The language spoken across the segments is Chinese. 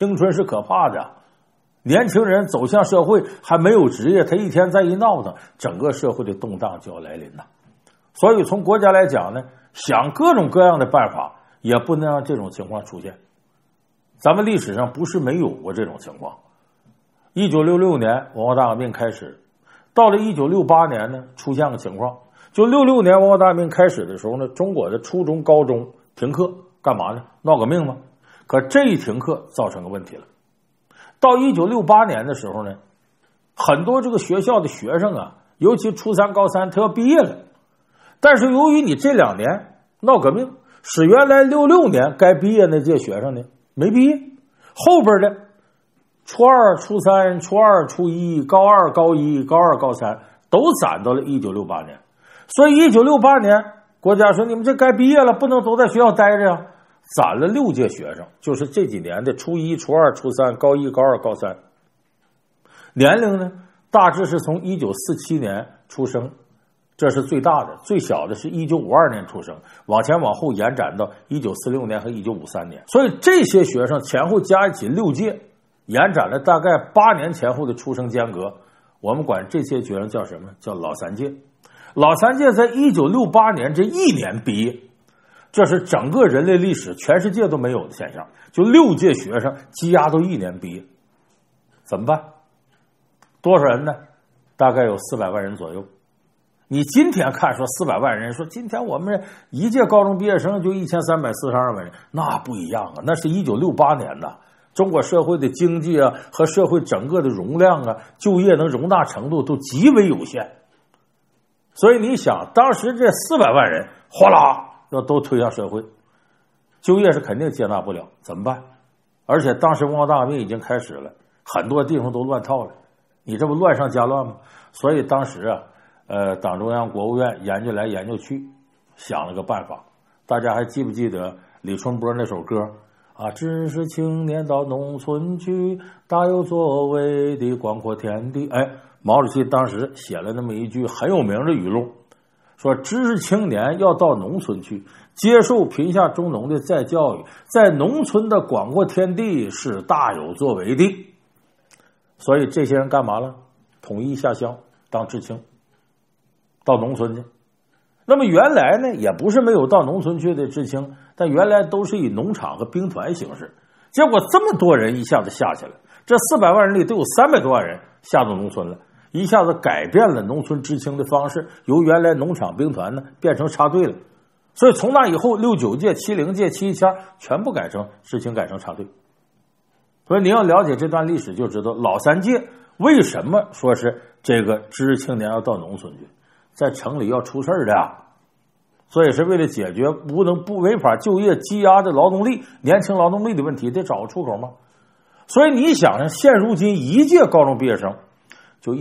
青春是可怕的，年轻人走向社会还没有职业，他一天再一闹腾，整个社会的动荡就要来临了。所以从国家来讲呢，想各种各样的办法，也不能让这种情况出现。咱们历史上不是没有过这种情况。1966年文化大革命开始，到了1968年呢，出现个情况，就66年文化大革命开始的时候呢，中国的初中高中停课，干嘛呢？闹革命吗？可这一停课造成个问题了。到1968年的时候呢，很多这个学校的学生啊，尤其初三高三他要毕业了，但是由于你这2年闹革命，使原来66年该毕业那届学生呢没毕业，后边的初二、初三、初二、初一、高二、高一、高二、高三都攒到了1968年。所以1968年国家说你们这该毕业了，不能都在学校待着呀，攒了6届学生，就是这几年的初一、初二、初三、高一、高二、高三。年龄呢大致是从1947年出生，这是最大的，最小的是1952年出生，往前往后延展到1946年和1953年。所以这些学生前后加一起6届，延展了大概8年前后的出生间隔，我们管这些学生叫什么？叫老3届。老3届在1968年这1年毕业，这是整个人类历史全世界都没有的现象，就6届学生积压都1年毕业，怎么办？多少人呢？大概有400万人左右。你今天看说400万人，说今天我们一届高中毕业生就1342万人，那不一样啊，那是1968年的中国社会的经济啊和社会整个的容量啊，就业能容纳程度都极为有限。所以你想，当时这400万人哗啦要都推向社会，就业是肯定接纳不了，怎么办？而且当时文化大革命已经开始了，很多地方都乱套了，你这不乱上加乱吗？所以当时啊，党中央、国务院研究来研究去，想了个办法。大家还记不记得李春波那首歌啊？知识青年到农村去，大有作为的广阔天地。毛主席当时写了那么一句很有名的语录，说知识青年要到农村去，接受贫下中农的再教育，在农村的广阔天地是大有作为的。所以这些人干嘛了？统一下乡当知青，到农村去。那么原来呢，也不是没有到农村去的知青，但原来都是以农场和兵团形式。结果这么多人一下子下去了，这400万人里都有300多万人下到农村了，一下子改变了农村知青的方式，由原来农场兵团呢变成插队了。所以从那以后，69届、70届、77全部改成知青，改成插队。所以你要了解这段历史，就知道老3届为什么说是这个知识青年要到农村去，在城里要出事的呀。所以是为了解决不违法就业积压的劳动力、年轻劳动力的问题，得找个出口嘛。所以你想想，现如今一届高中毕业生就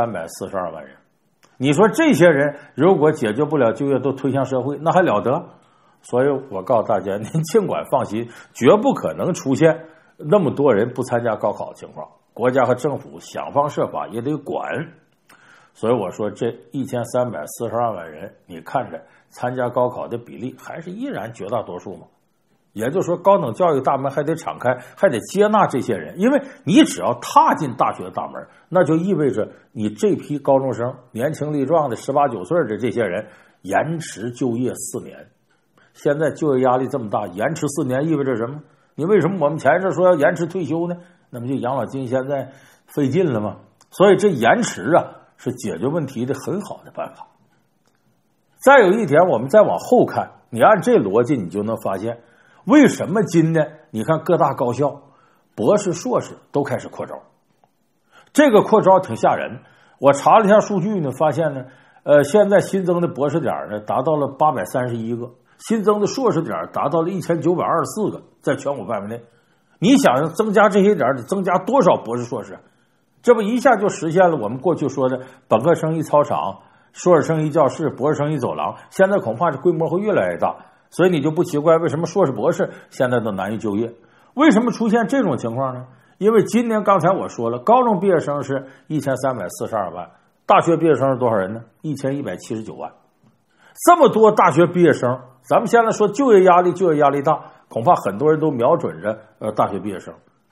1342万人，你说这些人如果解决不了就业，都推向社会，那还了得？所以我告诉大家，您尽管放心，绝不可能出现那么多人不参加高考的情况，国家和政府想方设法也得管。所以我说这1342万人，你看着参加高考的比例还是依然绝大多数嘛。也就是说，高等教育大门还得敞开，还得接纳这些人，因为你只要踏进大学大门，那就意味着你这批高中生年轻力壮的18、19岁的这些人延迟就业4年。现在就业压力这么大，延迟4年意味着什么？你为什么我们前一阵说要延迟退休呢？那么就养老金现在费劲了吗？所以这延迟啊是解决问题的很好的办法。再有一点，我们再往后看，你按这逻辑，你就能发现为什么今天你看各大高校博士硕士都开始扩招。这个扩招挺吓人，我查了一下数据呢，发现呢现在新增的博士点呢达到了831个，新增的硕士点达到了1924个，在全国范围内。你想增加这些点得增加多少博士硕士？这不一下就实现了我们过去说的本科生一操场，硕士生一教室，博士生一走廊，现在恐怕这规模会越来越大。所以你就不奇怪为什么硕士博士现在都难以就业。为什么出现这种情况呢？因为今年刚才我说了，高中毕业生是1342万，大学毕业生是多少人呢？1179万。这么多大学毕业生，咱们现在说就业压力大，恐怕很多人都瞄准着大学毕业生。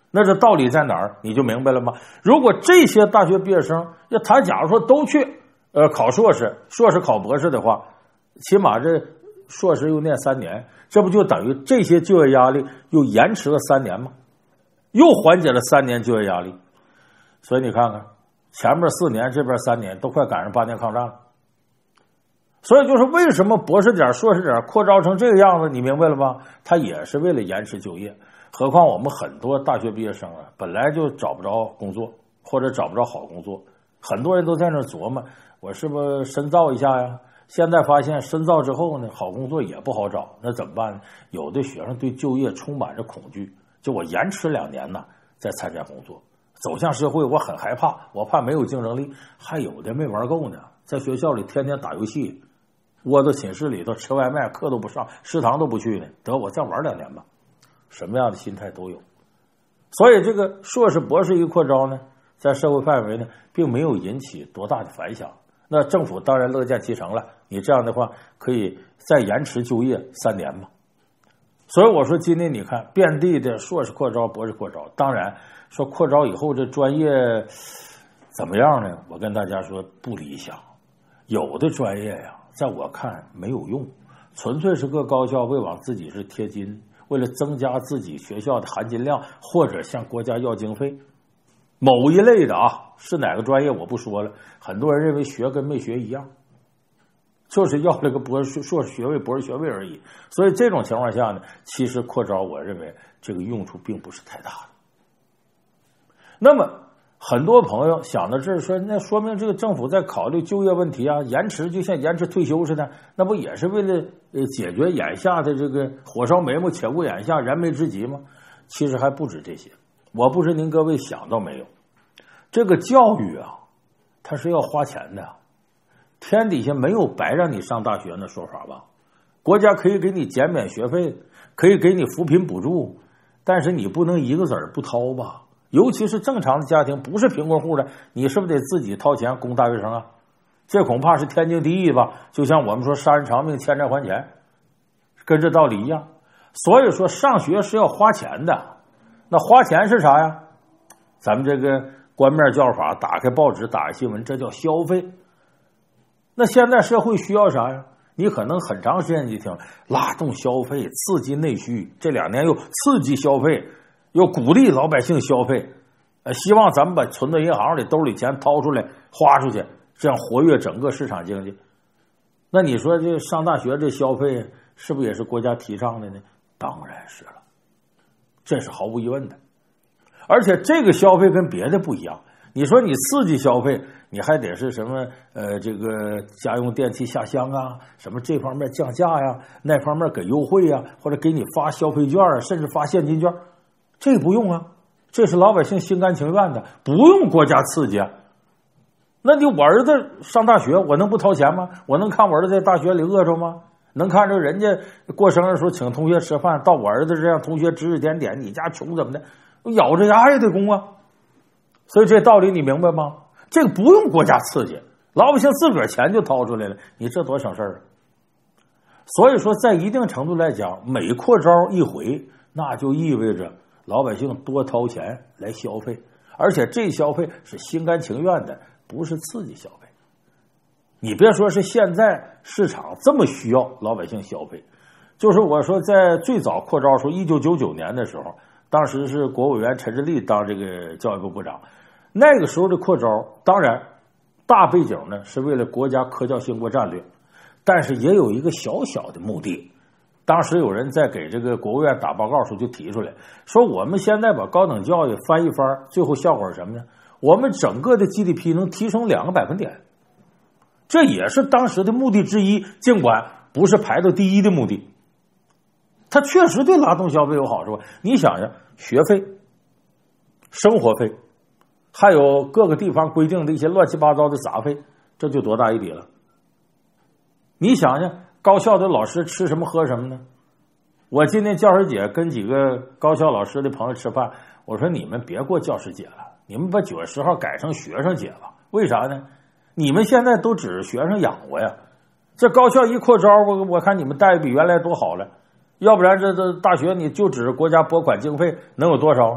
那这道理在哪儿？你就明白了吗？如果这些大学毕业生要他假如说都去考硕士，硕士考博士的话，起码这硕士又念3年，这不就等于这些就业压力又延迟了3年吗？又缓解了3年就业压力。所以你看看前面4年，这边3年，都快赶上8年抗战了。所以就是为什么博士点硕士点扩招成这个样子，你明白了吗？他也是为了延迟就业。何况我们很多大学毕业生啊，本来就找不着工作，或者找不着好工作，很多人都在那琢磨，我是不是深造一下呀？现在发现深造之后呢，好工作也不好找，那怎么办呢？有的学生对就业充满着恐惧，就我延迟2年呢再参加工作，走向社会我很害怕，我怕没有竞争力。还有的没玩够呢，在学校里天天打游戏，窝到寝室里头吃外卖，课都不上，食堂都不去呢，得我再玩2年吧。什么样的心态都有。所以这个硕士博士一扩招呢，在社会范围呢并没有引起多大的反响，那政府当然乐见其成了，你这样的话可以再延迟就业3年嘛。所以我说今天你看遍地的硕士扩招博士扩招，当然说扩招以后这专业怎么样呢？我跟大家说不理想，有的专业呀在我看没有用，纯粹是各高校为往自己是贴金，为了增加自己学校的含金量，或者向国家要经费。某一类的啊，是哪个专业我不说了，很多人认为学跟没学一样，就是要了个博士硕士学位博士学位而已。所以这种情况下呢，其实扩招我认为这个用处并不是太大的。那么很多朋友想到这儿说，那说明这个政府在考虑就业问题啊，延迟就像延迟退休似的，那不也是为了解决眼下的这个火烧眉毛且顾眼下燃眉之急吗？其实还不止这些。我不知您各位想到没有，这个教育啊它是要花钱的，天底下没有白让你上大学那说法吧。国家可以给你减免学费，可以给你扶贫补助，但是你不能一个子儿不掏吧。尤其是正常的家庭，不是贫困户的，你是不是得自己掏钱供大学生啊？这恐怕是天经地义吧。就像我们说杀人偿命欠债还钱，跟这道理一样。所以说上学是要花钱的，那花钱是啥呀？咱们这个官面叫法，打开报纸打开新闻，这叫消费。那现在社会需要啥呀？你可能很长时间就听拉动消费刺激内需，这2年又刺激消费，又鼓励老百姓消费，希望咱们把存到银行里兜里钱掏出来花出去，这样活跃整个市场经济。那你说这上大学这消费是不是也是国家提倡的呢？当然是了，这是毫无疑问的。而且这个消费跟别的不一样，你说你刺激消费，你还得是什么这个家用电器下乡啊，什么这方面降价呀，那方面给优惠呀，或者给你发消费券啊，甚至发现金券，这不用啊，这是老百姓心甘情愿的，不用国家刺激啊。那你我儿子上大学，我能不掏钱吗？我能看我儿子在大学里饿着吗？能看着人家过生日的时候请同学吃饭，到我儿子这样同学指指点点，你家穷怎么的，咬着牙也得供啊。所以这道理你明白吗？这个不用国家刺激，老百姓自个儿钱就掏出来了，你这多省事儿啊。所以说在一定程度来讲，每扩招一回，那就意味着老百姓多掏钱来消费，而且这消费是心甘情愿的，不是刺激消费。你别说是现在市场这么需要老百姓消费，就是我说在最早扩招时候1999年的时候，当时是国务委员陈志立当这个教育部部长，那个时候的扩招当然大背景呢是为了国家科教兴国战略，但是也有一个小小的目的。当时有人在给这个国务院打报告时候就提出来说，我们现在把高等教育翻一番，最后效果是什么呢？我们整个的 GDP 能提升2个百分点，这也是当时的目的之一，尽管不是排到第一的目的，它确实对拉动消费有好处。你想想，学费、生活费，还有各个地方规定的一些乱七八糟的杂费，这就多大一笔了。你想想高校的老师吃什么喝什么呢？我今天教师节跟几个高校老师的朋友吃饭，我说你们别过教师节了，你们把9月10号改成学生节吧。为啥呢？你们现在都指着学生养活呀，这高校一扩招，我看你们待遇比原来多好了，要不然这大学你就指着国家拨款经费能有多少？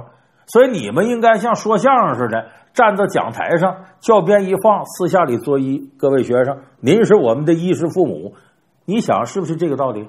所以你们应该像说相声似的，站到讲台上，教鞭一放，私下里作揖，各位学生，您是我们的衣食父母。你想是不是这个道理？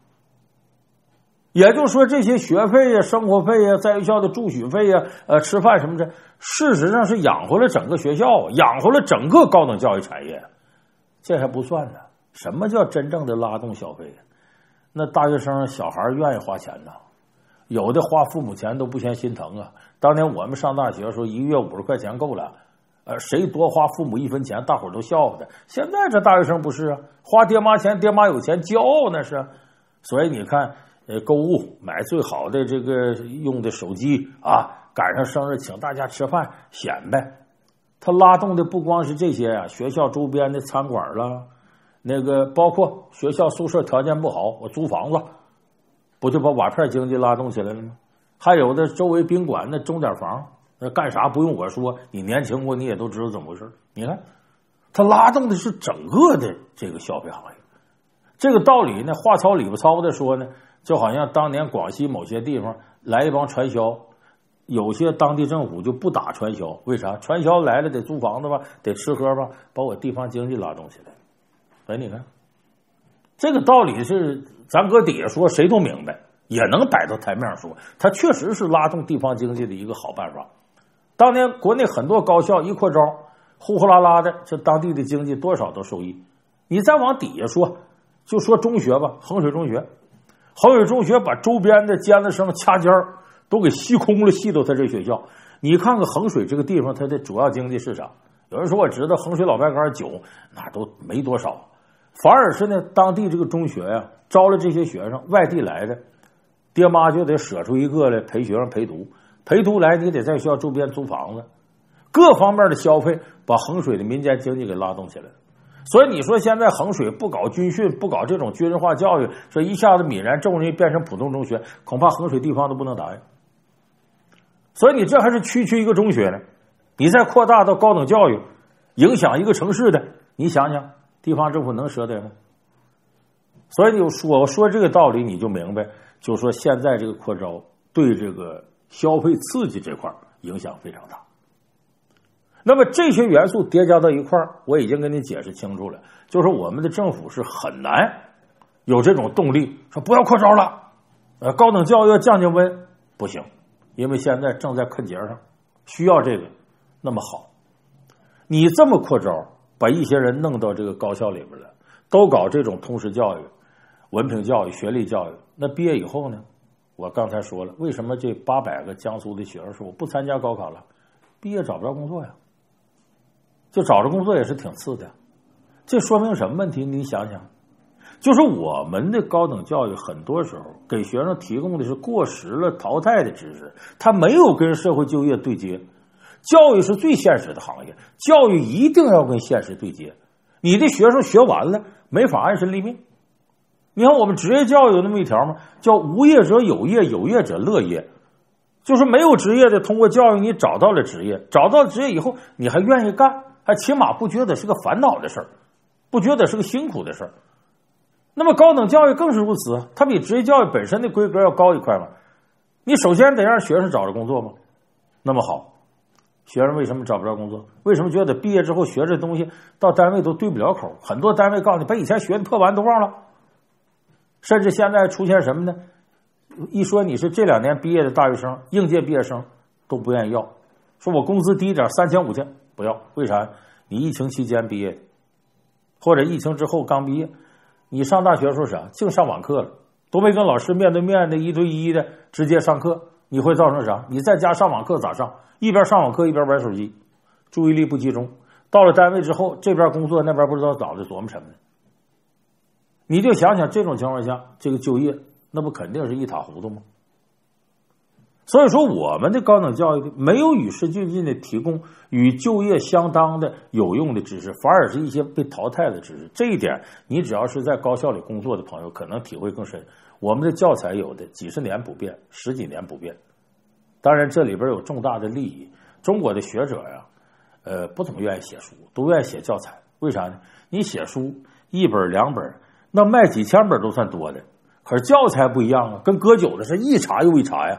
也就是说，这些学费呀、生活费呀、在学校的住宿费呀、吃饭什么的，事实上是养活了整个学校，养活了整个高等教育产业。这还不算呢，什么叫真正的拉动消费？那大学生小孩愿意花钱呢，有的花父母钱都不嫌心疼啊。当年我们上大学的时候，一个月50块钱够了，谁多花父母1分钱，大伙儿都笑话的。现在这大学生不是啊，花爹妈钱，爹妈有钱，骄傲那是。所以你看，购物买最好的这个用的手机啊，赶上生日请大家吃饭显摆。他拉动的不光是这些啊，学校周边的餐馆啦，那个包括学校宿舍条件不好，我租房子，不就把瓦片经济拉动起来了吗？还有的周围宾馆那钟点房，那干啥不用我说，你年轻过你也都知道怎么回事。你看，他拉动的是整个的这个消费行业。这个道理呢，话糙理不糙的说呢，就好像当年广西某些地方来一帮传销，有些当地政府就不打传销，为啥？传销来了得租房子吧，得吃喝吧，把我地方经济拉动起来。哎，你看，这个道理是咱搁底下说谁都明白，也能摆到台面上说，它确实是拉动地方经济的一个好办法。当年国内很多高校一扩招，呼呼啦啦的，这当地的经济多少都受益。你再往底下说，就说中学吧，衡水中学，衡水中学把周边的尖子生、掐尖儿都给吸空了，吸到他这学校。你看看衡水这个地方，它的主要经济市场，有人说我知道衡水老白干酒，那都没多少，反而是呢，当地这个中学呀，招了这些学生，外地来的，爹妈就得舍出一个来陪学生陪读，陪读来你得在学校周边租房子，各方面的消费把衡水的民间经济给拉动起来了。所以你说现在衡水不搞军训，不搞这种军人化教育，说一下子泯然众人变成普通中学，恐怕衡水地方都不能答应。所以你这还是区区一个中学呢，你再扩大到高等教育，影响一个城市的，你想想地方政府能舍得吗？所以我说这个道理你就明白，就说现在这个扩招对这个消费刺激这块影响非常大。那么这些元素叠加到一块儿，我已经跟你解释清楚了，就是我们的政府是很难有这种动力说不要扩招了，高等教育要降降温，不行，因为现在正在坎节上，需要这个。那么好，你这么扩招，把一些人弄到这个高校里边了，都搞这种通识教育、文凭教育、学历教育，那毕业以后呢？我刚才说了，为什么这800个江苏的学生说我不参加高考了？毕业找不着工作呀。就找着工作也是挺次的，这说明什么问题？你想想，就是我们的高等教育很多时候给学生提供的是过时了、淘汰的知识，它没有跟社会就业对接。教育是最现实的行业，教育一定要跟现实对接。你的学生学完了没法安身立命。你看我们职业教育有那么一条吗？叫无业者有业，有业者乐业。就是没有职业的，通过教育你找到了职业，找到了职业以后你还愿意干，还起码不觉得是个烦恼的事儿，不觉得是个辛苦的事儿。那么高等教育更是如此，它比职业教育本身的规格要高一块嘛。你首先得让学生找着工作嘛。那么好，学生为什么找不着工作？为什么觉得毕业之后学这东西到单位都对不了口？很多单位告诉你把以前学的破完都忘了。甚至现在出现什么呢？一说你是这2年毕业的大学生，应届毕业生都不愿意要，说我工资低一点，3000、5000不要。为啥？你疫情期间毕业的，或者疫情之后刚毕业，你上大学说啥？净上网课了，都没跟老师面对面的1对1的直接上课，你会造成啥？你在家上网课咋上？一边上网课一边玩手机，注意力不集中。到了单位之后，这边工作那边不知道早就琢磨什么呢？你就想想这种情况下，这个就业那不肯定是一塌糊涂吗？所以说我们的高等教育没有与时俱进的提供与就业相当的有用的知识，反而是一些被淘汰的知识。这一点你只要是在高校里工作的朋友可能体会更深。我们的教材有的几十年不变，10几年不变，当然这里边有重大的利益。中国的学者呀不怎么愿意写书，都愿意写教材。为啥呢？你写书1本2本那卖几千本都算多的，可是教材不一样啊，跟割韭的是一茬又一茬呀。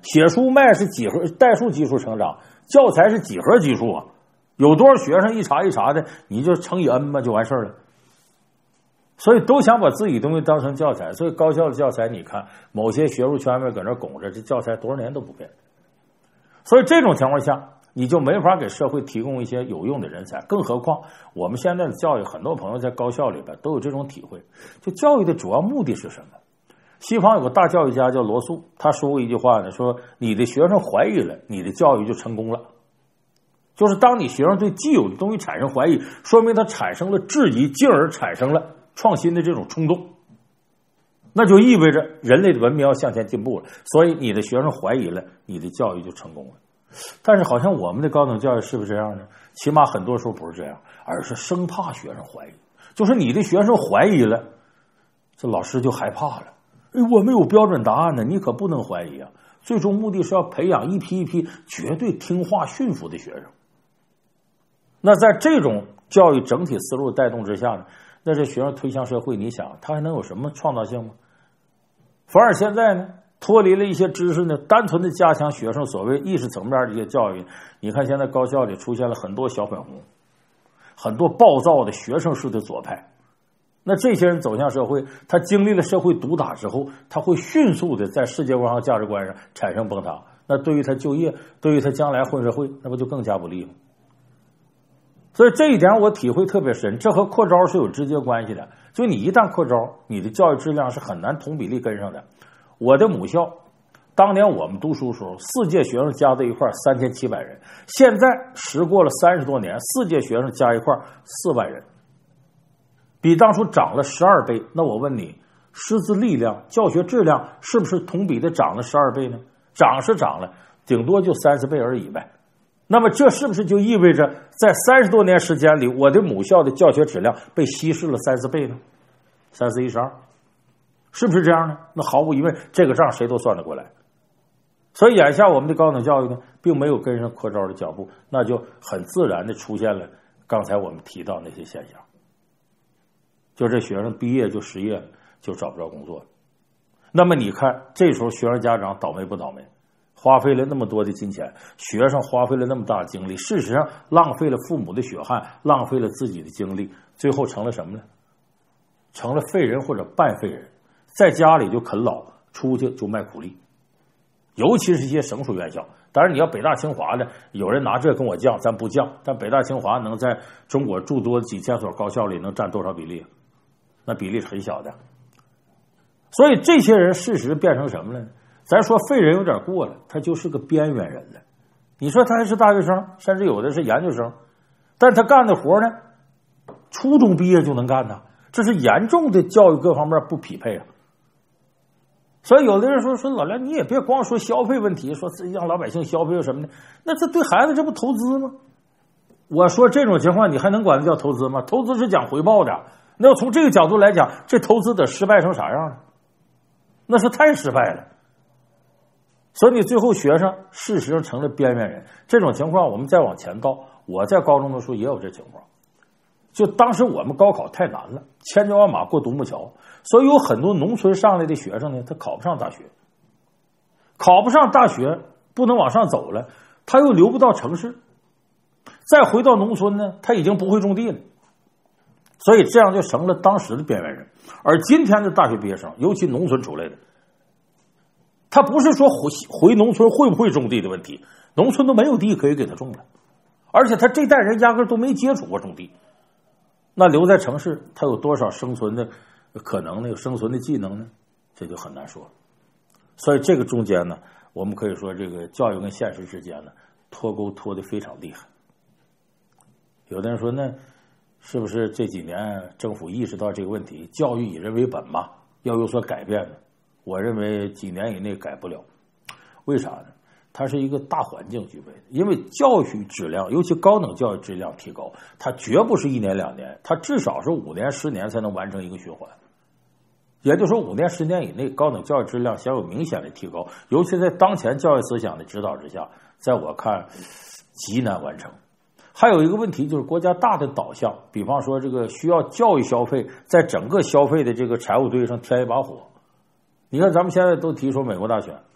写书卖是几何代数基数成长，教材是几何基数啊，有多少学生一查一查的，你就乘以 n 嘛，就完事儿了。所以都想把自己东西当成教材，所以高校的教材你看某些学术圈子搁那拱着，这教材多少年都不变。所以这种情况下你就没法给社会提供一些有用的人才，更何况我们现在的教育，很多朋友在高校里边都有这种体会，就教育的主要目的是什么？西方有个大教育家叫罗素，他说过一句话呢，说你的学生怀疑了，你的教育就成功了。就是当你学生对既有的东西产生怀疑，说明他产生了质疑，进而产生了创新的这种冲动，那就意味着人类的文明要向前进步了。所以你的学生怀疑了，你的教育就成功了。但是好像我们的高等教育是不是这样呢？起码很多时候不是这样，而是生怕学生怀疑。就是你的学生怀疑了，这老师就害怕了。我没有标准答案呢，你可不能怀疑啊！最终目的是要培养一批一批绝对听话驯服的学生。那在这种教育整体思路带动之下呢，那这学生推向社会，你想他还能有什么创造性吗？反而现在呢，脱离了一些知识呢，单纯的加强学生所谓意识层面的一些教育。你看现在高校里出现了很多小粉红，很多暴躁的学生式的左派。那这些人走向社会，他经历了社会毒打之后，他会迅速的在世界观和价值观上产生崩塌。那对于他就业，对于他将来混社会，那不就更加不利吗？所以这一点我体会特别深，这和扩招是有直接关系的。就你一旦扩招，你的教育质量是很难同比例跟上的。我的母校当年我们读书时候，4届学生加在一块3700人，现在时过了30多年，4届学生加一块4万人，比当初涨了12倍。那我问你，师资力量、教学质量是不是同比的涨了12倍呢？涨是涨了，顶多就30倍而已呗。那么这是不是就意味着在30多年时间里，我的母校的教学质量被稀释了3、4倍呢？3、4、12，是不是这样呢？那毫无疑问，这个账谁都算得过来。所以眼下我们的高等教育呢，并没有跟上扩招的脚步，那就很自然的出现了刚才我们提到那些现象。就这学生毕业就失业了，就找不着工作了。那么你看这时候学生家长倒霉不倒霉？花费了那么多的金钱，学生花费了那么大的精力，事实上浪费了父母的血汗，浪费了自己的精力，最后成了什么呢？成了废人或者半废人，在家里就啃老，出去就卖苦力。尤其是一些省属院校，当然你要北大清华的，有人拿这跟我犟，咱不犟，但北大清华能在中国诸多几千所高校里能占多少比例？那比例是很小的。所以这些人事实变成什么了呢？咱说废人有点过了，他就是个边缘人了。你说他还是大学生，甚至有的是研究生，但他干的活呢，初中毕业就能干呢，这是严重的教育各方面不匹配啊。所以有的人说老梁，你也别光说消费问题，说让老百姓消费什么的，那这对孩子这不投资吗？我说这种情况你还能管它叫投资吗？投资是讲回报的，那要从这个角度来讲，这投资得失败成啥样呢？那是太失败了。所以你最后学生事实上成了边缘人。这种情况我们再往前倒，我在高中的时候也有这情况。就当时我们高考太难了，千军万马过独木桥，所以有很多农村上来的学生呢，他考不上大学，考不上大学不能往上走了，他又留不到城市，再回到农村呢，他已经不会种地了，所以这样就成了当时的边缘人。而今天的大学毕业生，尤其农村出来的，他不是说回农村会不会种地的问题，农村都没有地可以给他种了，而且他这代人压根都没接触过种地。那留在城市，他有多少生存的可能呢？有生存的技能呢？这就很难说。所以这个中间呢，我们可以说这个教育跟现实之间呢，脱钩脱得非常厉害。有的人说，那是不是这几年政府意识到这个问题，教育以人为本嘛，要有所改变呢？我认为几年以内改不了。为啥呢？它是一个大环境具备的，因为教育质量，尤其高等教育质量提高，它绝不是1年2年，它至少是5年10年才能完成一个循环。也就是说5年10年以内，高等教育质量想有明显的提高，尤其在当前教育思想的指导之下，在我看极难完成。还有一个问题就是国家大的导向，比方说这个需要教育消费在整个消费的这个财务堆上添一把火。你看咱们现在都提说美国大选，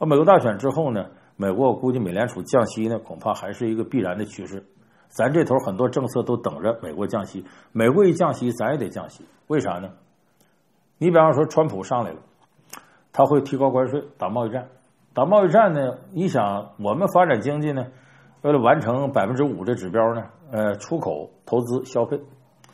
那美国大选之后呢，美国我估计美联储降息呢，恐怕还是一个必然的趋势。咱这头很多政策都等着美国降息，美国一降息，咱也得降息。为啥呢？你比方说，川普上来了，他会提高关税，打贸易战。打贸易战呢，你想我们发展经济呢，为了完成5%的指标呢，出口、投资、消费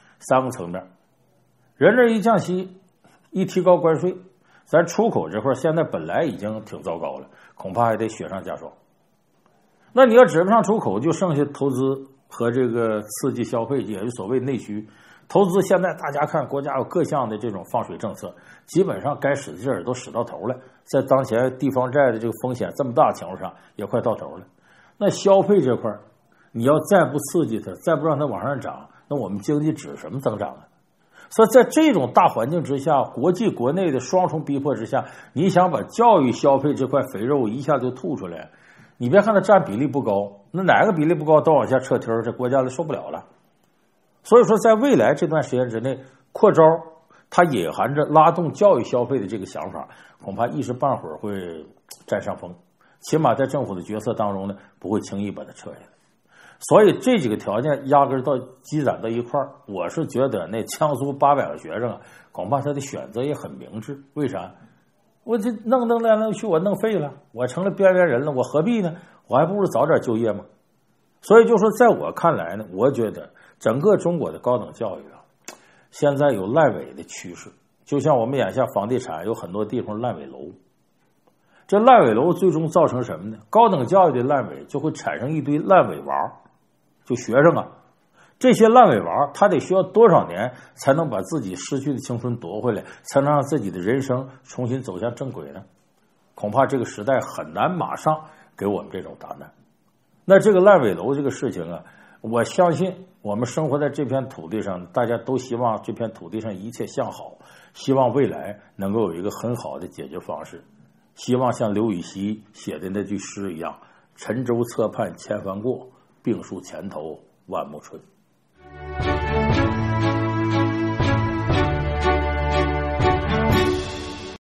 3个层面。人这一降息，一提高关税，咱出口这块现在本来已经挺糟糕了，恐怕还得雪上加霜。那你要指不上出口，就剩下投资和这个刺激消费，也就是所谓内需。投资现在大家看国家有各项的这种放水政策，基本上该使的劲儿都使到头了。在当前地方债的这个风险这么大的情况下，也快到头了。那消费这块你要再不刺激它，再不让它往上涨，那我们经济指什么增长啊？所以在这种大环境之下，国际国内的双重逼迫之下，你想把教育消费这块肥肉一下就吐出来，你别看它占比例不高，那哪个比例不高都往下撤梯，这国家就受不了了。所以说在未来这段时间之内，扩招它隐含着拉动教育消费的这个想法，恐怕一时半会儿会占上风，起码在政府的决策当中呢，不会轻易把它撤下来。所以这几个条件压根到积攒到一块儿，我是觉得那江苏800个学生啊，恐怕他的选择也很明智。为啥？我这弄来弄去，我弄废了，我成了边缘人了，我何必呢？我还不如早点就业嘛。所以就说在我看来呢，我觉得整个中国的高等教育啊，现在有烂尾的趋势。就像我们眼下房地产有很多地方烂尾楼，这烂尾楼最终造成什么呢？高等教育的烂尾就会产生一堆烂尾娃，就学生啊，这些烂尾娃他得需要多少年才能把自己失去的青春夺回来，才能让自己的人生重新走向正轨呢？恐怕这个时代很难马上给我们这种答案。那这个烂尾楼这个事情啊，我相信我们生活在这片土地上，大家都希望这片土地上一切向好，希望未来能够有一个很好的解决方式，希望像刘禹锡写的那句诗一样，沉舟侧畔千帆过，病树前头万木春。